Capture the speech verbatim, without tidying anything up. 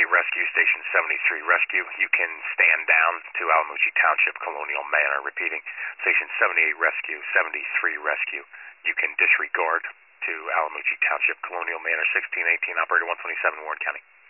seventy-eight Rescue, Station seventy-three Rescue. You can stand down to Alamucci Township, Colonial Manor. Repeating, Station seventy-eight Rescue, seventy-three Rescue. You can disregard to Alamucci Township, Colonial Manor, sixteen eighteen, Operator one twenty-seven, Warren County.